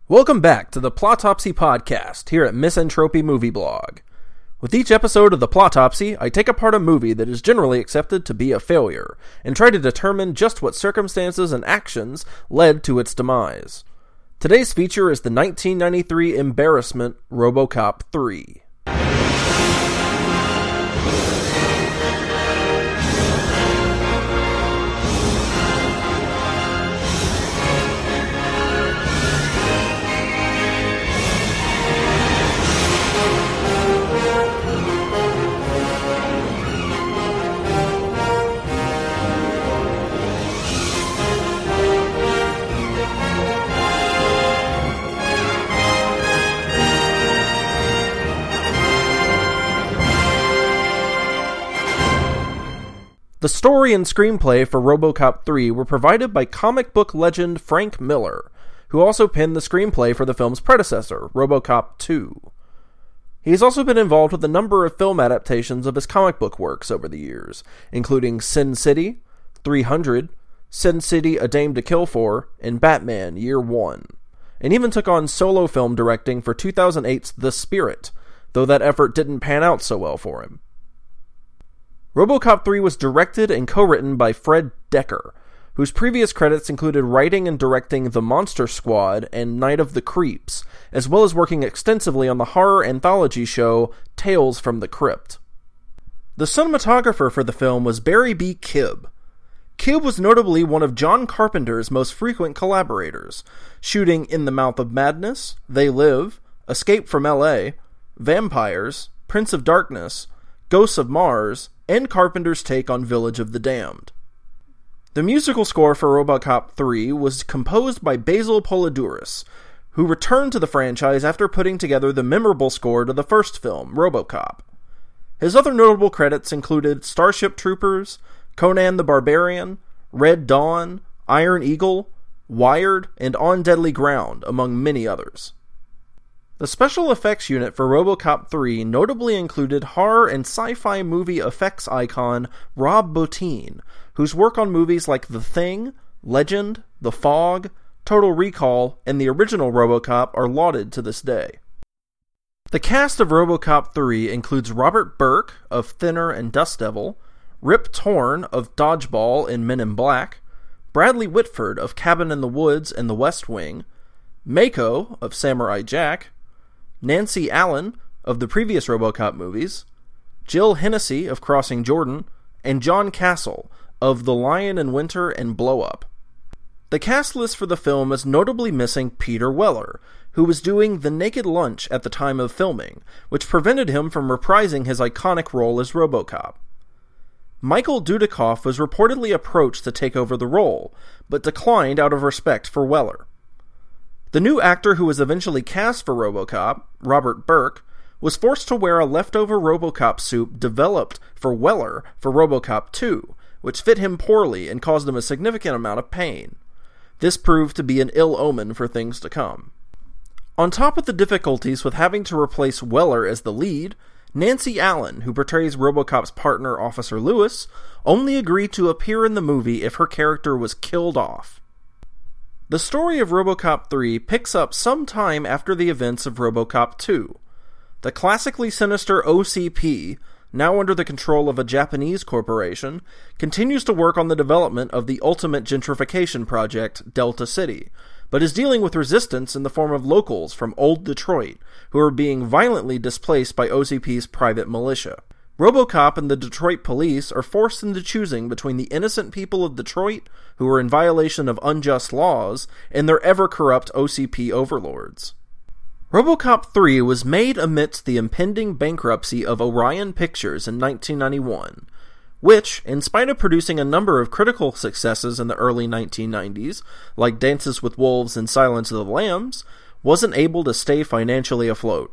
Welcome back to the Plotopsy Podcast here at Misanthropy Movie Blog. With each episode of the Plotopsy, I take apart a movie that is generally accepted to be a failure, and try to determine just what circumstances and actions led to its demise. Today's feature is the 1993 embarrassment RoboCop 3. The story and screenplay for RoboCop 3 were provided by comic book legend Frank Miller, who also penned the screenplay for the film's predecessor, RoboCop 2. He's also been involved with a number of film adaptations of his comic book works over the years, including Sin City, 300, Sin City: A Dame to Kill For, and Batman: Year One, and even took on solo film directing for 2008's The Spirit, though that effort didn't pan out so well for him. RoboCop 3 was directed and co-written by Fred Dekker, whose previous credits included writing and directing The Monster Squad and Night of the Creeps, as well as working extensively on the horror anthology show Tales from the Crypt. The cinematographer for the film was Barry B. Kibb. Kibb was notably one of John Carpenter's most frequent collaborators, shooting In the Mouth of Madness, They Live, Escape from L.A., Vampires, Prince of Darkness, Ghosts of Mars, and Carpenter's take on Village of the Damned. The musical score for RoboCop 3 was composed by Basil Poledouris, who returned to the franchise after putting together the memorable score to the first film, RoboCop. His other notable credits included Starship Troopers, Conan the Barbarian, Red Dawn, Iron Eagle, Wired, and On Deadly Ground, among many others. The special effects unit for RoboCop 3 notably included horror and sci-fi movie effects icon Rob Bottin, whose work on movies like The Thing, Legend, The Fog, Total Recall, and the original RoboCop are lauded to this day. The cast of RoboCop 3 includes Robert Burke of Thinner and Dust Devil, Rip Torn of Dodgeball and Men in Black, Bradley Whitford of Cabin in the Woods and The West Wing, Mako of Samurai Jack, Nancy Allen of the previous RoboCop movies, Jill Hennessy of Crossing Jordan, and John Castle of The Lion in Winter and Blow Up. The cast list for the film is notably missing Peter Weller, who was doing The Naked Lunch at the time of filming, which prevented him from reprising his iconic role as RoboCop. Michael Dudikoff was reportedly approached to take over the role, but declined out of respect for Weller. The new actor who was eventually cast for RoboCop, Robert Burke, was forced to wear a leftover RoboCop suit developed for Weller for RoboCop 2, which fit him poorly and caused him a significant amount of pain. This proved to be an ill omen for things to come. On top of the difficulties with having to replace Weller as the lead, Nancy Allen, who portrays RoboCop's partner Officer Lewis, only agreed to appear in the movie if her character was killed off. The story of RoboCop 3 picks up some time after the events of RoboCop 2. The classically sinister OCP, now under the control of a Japanese corporation, continues to work on the development of the ultimate gentrification project, Delta City, but is dealing with resistance in the form of locals from Old Detroit, who are being violently displaced by OCP's private militia. RoboCop and the Detroit police are forced into choosing between the innocent people of Detroit, who are in violation of unjust laws, and their ever-corrupt OCP overlords. RoboCop 3 was made amidst the impending bankruptcy of Orion Pictures in 1991, which, in spite of producing a number of critical successes in the early 1990s, like Dances with Wolves and Silence of the Lambs, wasn't able to stay financially afloat.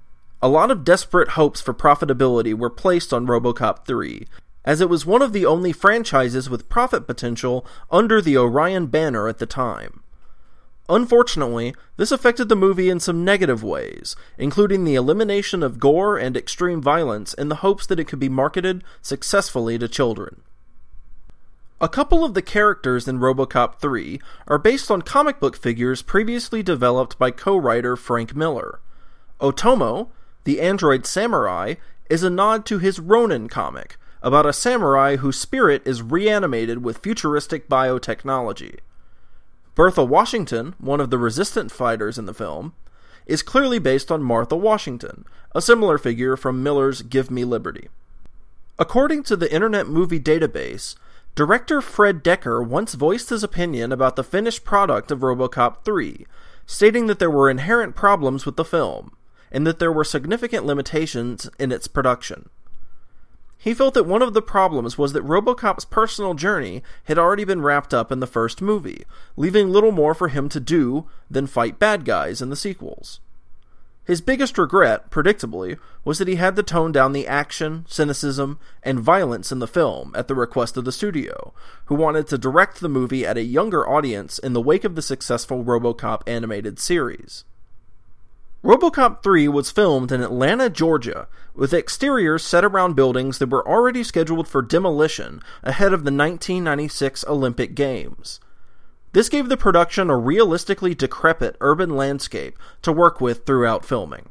A lot of desperate hopes for profitability were placed on RoboCop 3, as it was one of the only franchises with profit potential under the Orion banner at the time. Unfortunately, this affected the movie in some negative ways, including the elimination of gore and extreme violence in the hopes that it could be marketed successfully to children. A couple of the characters in RoboCop 3 are based on comic book figures previously developed by co-writer Frank Miller. Otomo, the android samurai, is a nod to his Ronin comic, about a samurai whose spirit is reanimated with futuristic biotechnology. Bertha Washington, one of the resistant fighters in the film, is clearly based on Martha Washington, a similar figure from Miller's Give Me Liberty. According to the Internet Movie Database, director Fred Dekker once voiced his opinion about the finished product of RoboCop 3, stating that there were inherent problems with the film, and that there were significant limitations in its production. He felt that one of the problems was that RoboCop's personal journey had already been wrapped up in the first movie, leaving little more for him to do than fight bad guys in the sequels. His biggest regret, predictably, was that he had to tone down the action, cynicism, and violence in the film at the request of the studio, who wanted to direct the movie at a younger audience in the wake of the successful RoboCop animated series. RoboCop 3 was filmed in Atlanta, Georgia, with exteriors set around buildings that were already scheduled for demolition ahead of the 1996 Olympic Games. This gave the production a realistically decrepit urban landscape to work with throughout filming.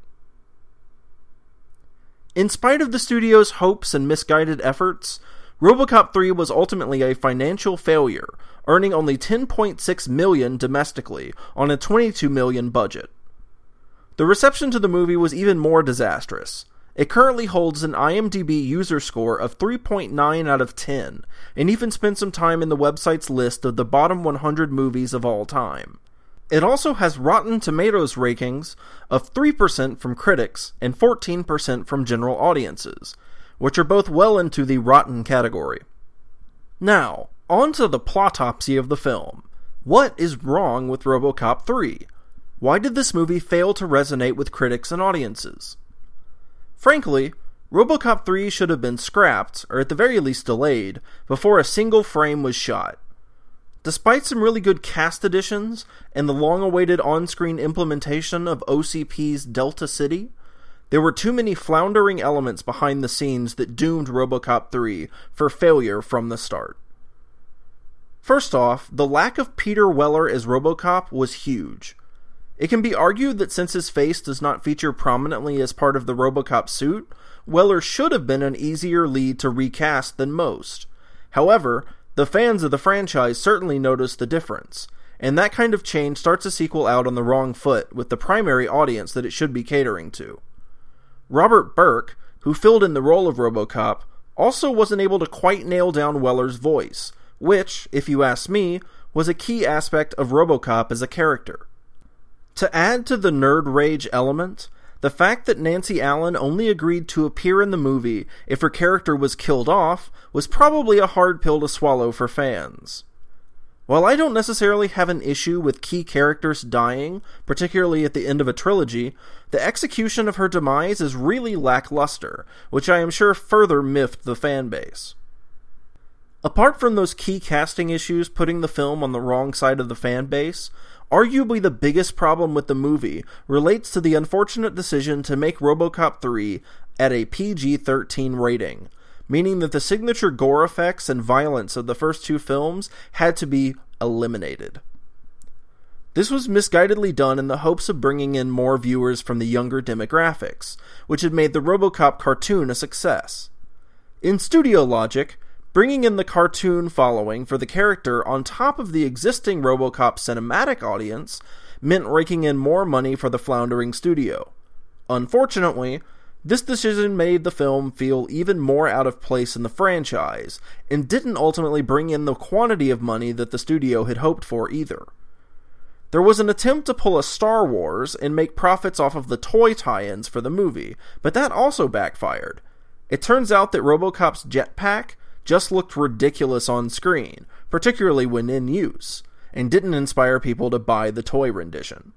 In spite of the studio's hopes and misguided efforts, RoboCop 3 was ultimately a financial failure, earning only $10.6 million domestically on a $22 million budget. The reception to the movie was even more disastrous. It currently holds an IMDb user score of 3.9 out of 10, and even spent some time in the website's list of the bottom 100 movies of all time. It also has Rotten Tomatoes ratings of 3% from critics and 14% from general audiences, which are both well into the rotten category. Now, on to the plotopsy of the film. What is wrong with RoboCop 3? Why did this movie fail to resonate with critics and audiences? Frankly, RoboCop 3 should have been scrapped, or at the very least delayed, before a single frame was shot. Despite some really good cast additions, and the long-awaited on-screen implementation of OCP's Delta City, there were too many floundering elements behind the scenes that doomed RoboCop 3 for failure from the start. First off, the lack of Peter Weller as RoboCop was huge. It can be argued that since his face does not feature prominently as part of the RoboCop suit, Weller should have been an easier lead to recast than most. However, the fans of the franchise certainly noticed the difference, and that kind of change starts a sequel out on the wrong foot with the primary audience that it should be catering to. Robert Burke, who filled in the role of RoboCop, also wasn't able to quite nail down Weller's voice, which, if you ask me, was a key aspect of RoboCop as a character. To add to the nerd rage element, the fact that Nancy Allen only agreed to appear in the movie if her character was killed off was probably a hard pill to swallow for fans. While I don't necessarily have an issue with key characters dying, particularly at the end of a trilogy, the execution of her demise is really lackluster, which I am sure further miffed the fanbase. Apart from those key casting issues putting the film on the wrong side of the fanbase, arguably the biggest problem with the movie relates to the unfortunate decision to make RoboCop 3 at a PG-13 rating, meaning that the signature gore effects and violence of the first two films had to be eliminated. This was misguidedly done in the hopes of bringing in more viewers from the younger demographics, which had made the RoboCop cartoon a success. In studio logic, bringing in the cartoon following for the character on top of the existing RoboCop cinematic audience meant raking in more money for the floundering studio. Unfortunately, this decision made the film feel even more out of place in the franchise, and didn't ultimately bring in the quantity of money that the studio had hoped for either. There was an attempt to pull a Star Wars and make profits off of the toy tie-ins for the movie, but that also backfired. It turns out that RoboCop's jetpack just looked ridiculous on screen, particularly when in use, and didn't inspire people to buy the toy rendition.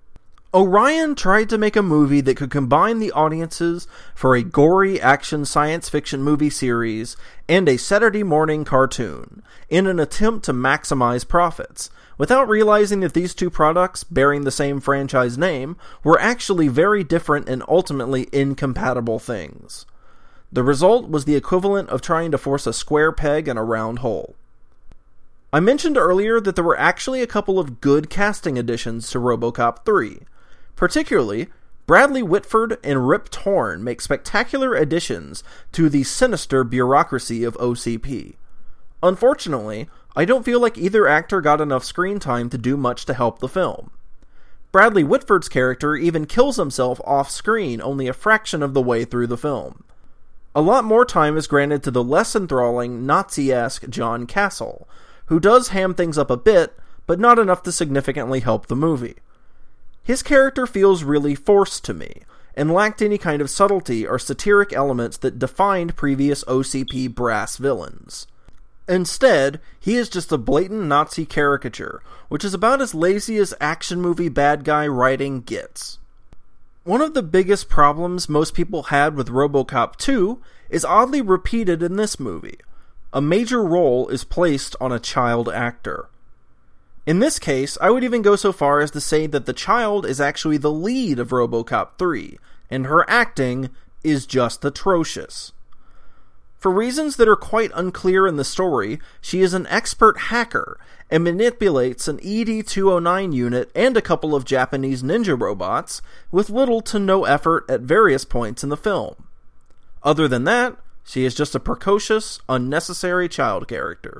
Orion tried to make a movie that could combine the audiences for a gory action science fiction movie series and a Saturday morning cartoon, in an attempt to maximize profits, without realizing that these two products, bearing the same franchise name, were actually very different and ultimately incompatible things. The result was the equivalent of trying to force a square peg in a round hole. I mentioned earlier that there were actually a couple of good casting additions to RoboCop 3. Particularly, Bradley Whitford and Rip Torn make spectacular additions to the sinister bureaucracy of OCP. Unfortunately, I don't feel like either actor got enough screen time to do much to help the film. Bradley Whitford's character even kills himself off-screen only a fraction of the way through the film. A lot more time is granted to the less enthralling, Nazi-esque John Castle, who does ham things up a bit, but not enough to significantly help the movie. His character feels really forced to me, and lacked any kind of subtlety or satiric elements that defined previous OCP brass villains. Instead, he is just a blatant Nazi caricature, which is about as lazy as action movie bad guy writing gets. One of the biggest problems most people had with RoboCop 2 is oddly repeated in this movie. A major role is placed on a child actor. In this case, I would even go so far as to say that the child is actually the lead of RoboCop 3, and her acting is just atrocious. For reasons that are quite unclear in the story, she is an expert hacker and manipulates an ED-209 unit and a couple of Japanese ninja robots with little to no effort at various points in the film. Other than that, she is just a precocious, unnecessary child character.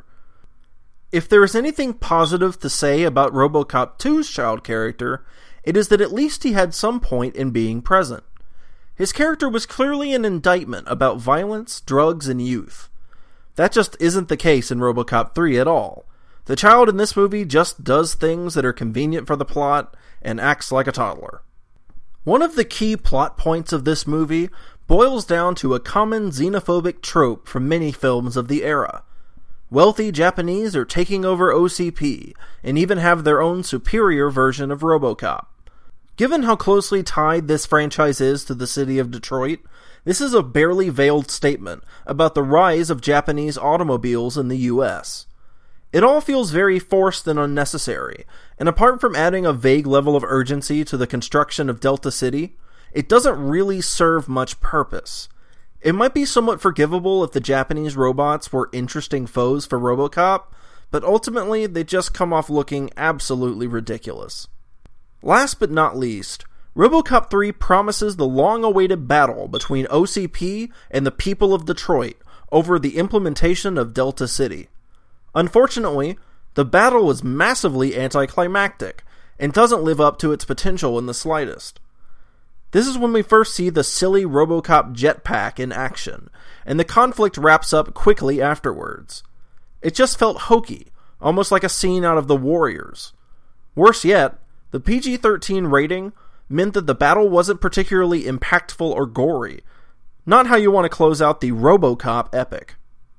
If there is anything positive to say about RoboCop 2's child character, it is that at least he had some point in being present. His character was clearly an indictment about violence, drugs, and youth. That just isn't the case in RoboCop 3 at all. The child in this movie just does things that are convenient for the plot and acts like a toddler. One of the key plot points of this movie boils down to a common xenophobic trope from many films of the era. Wealthy Japanese are taking over OCP, and even have their own superior version of RoboCop. Given how closely tied this franchise is to the city of Detroit, this is a barely veiled statement about the rise of Japanese automobiles in the US. It all feels very forced and unnecessary, and apart from adding a vague level of urgency to the construction of Delta City, it doesn't really serve much purpose. It might be somewhat forgivable if the Japanese robots were interesting foes for RoboCop, but ultimately they just come off looking absolutely ridiculous. Last but not least, RoboCop 3 promises the long-awaited battle between OCP and the people of Detroit over the implementation of Delta City. Unfortunately, the battle was massively anticlimactic, and doesn't live up to its potential in the slightest. This is when we first see the silly RoboCop jetpack in action, and the conflict wraps up quickly afterwards. It just felt hokey, almost like a scene out of The Warriors. Worse yet, the PG-13 rating meant that the battle wasn't particularly impactful or gory, not how you want to close out the RoboCop epic.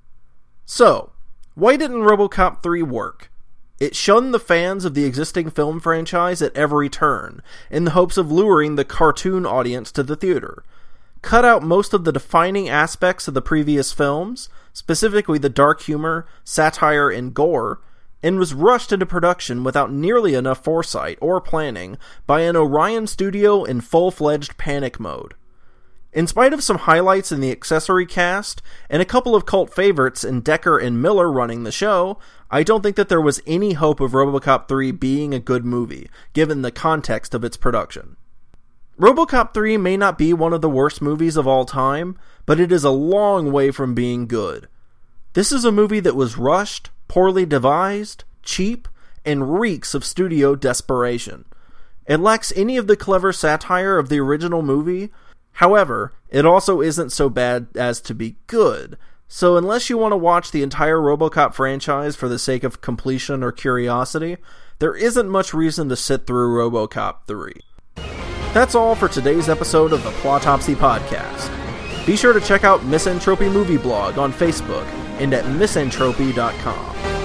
So, why didn't RoboCop 3 work? It shunned the fans of the existing film franchise at every turn, in the hopes of luring the cartoon audience to the theater. Cut out most of the defining aspects of the previous films, specifically the dark humor, satire, and gore, and was rushed into production without nearly enough foresight or planning by an Orion studio in full-fledged panic mode. In spite of some highlights in the accessory cast, and a couple of cult favorites in Decker and Miller running the show, I don't think that there was any hope of RoboCop 3 being a good movie, given the context of its production. RoboCop 3 may not be one of the worst movies of all time, but it is a long way from being good. This is a movie that was rushed, poorly devised, cheap, and reeks of studio desperation. It lacks any of the clever satire of the original movie. However, it also isn't so bad as to be good, so unless you want to watch the entire RoboCop franchise for the sake of completion or curiosity, there isn't much reason to sit through RoboCop 3. That's all for today's episode of the Plotopsy Podcast. Be sure to check out Misanthropy Movie Blog on Facebook and at misantropy.com.